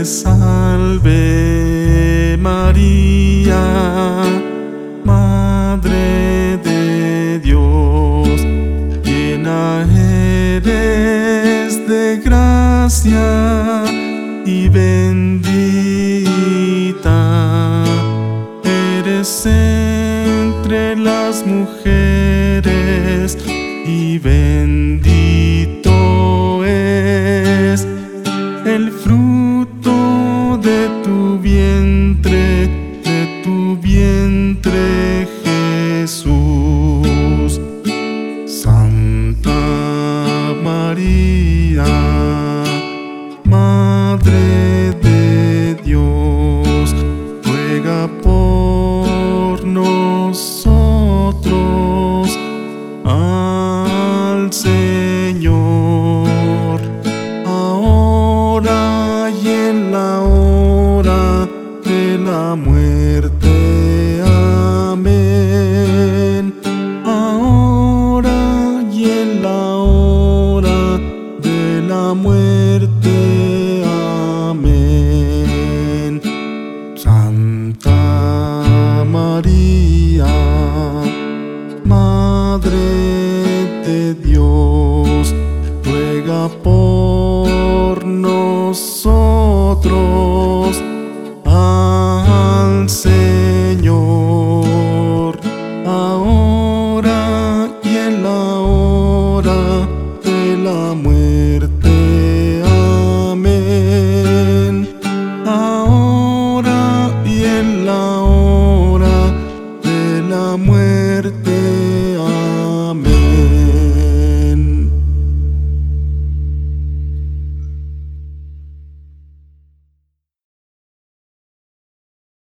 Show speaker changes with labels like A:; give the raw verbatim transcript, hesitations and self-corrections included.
A: te salve María, Madre de Dios, llena eres de gracia y bendita eres entre las mujeres, y bendito es el fruto de tu vientre, de tu vientre Jesús. Santa María, Madre de Dios, ruega por nosotros al Señor, ahora y en la hora de la muerte. Amén. Ahora y en la hora de la muerte. Amén. Santa María, Madre de Dios, ruega por nosotros